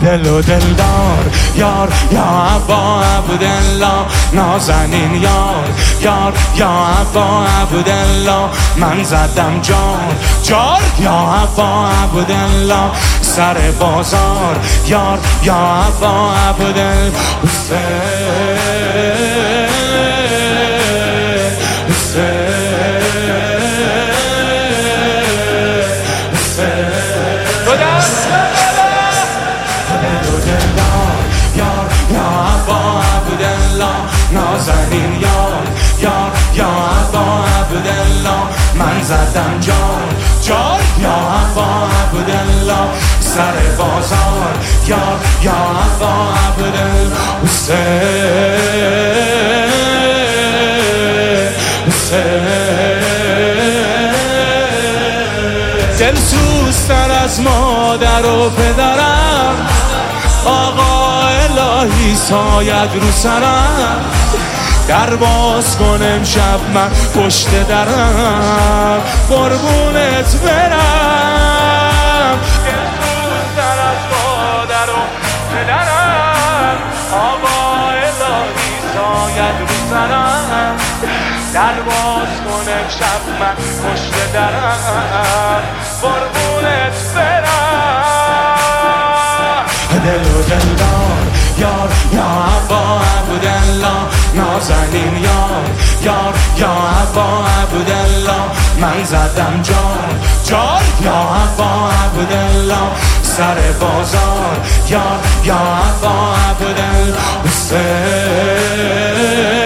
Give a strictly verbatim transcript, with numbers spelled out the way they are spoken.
دل و دلدار یار یا عبا عبدالله نازنین یار یار یا عبا عبدالله من زدم جار جار یا عبا عبدالله سر بازار یار یا عبا عبدالله نازنین یار یار یا عبا عبدالله من زدم جار جار یا عبا عبدالله سر بازار یار یا عبا عبدالله حسین دلسوزتر از مادر و پدرم آقا الهی ساید رو سرم در باز کن امشب من پشت درم قربونت برم دلسوزتر از مادر و پدرم آقا الهی ساید رو سرم در باز کن امشب من پشت درم قربونت برم دل و دلدار یار یا عبا عبدالله نازنین یار یار یا عبا عبدالله من زدم جار جار یا عبا عبدالله سر بازار یار یا عبا عبدالله حسین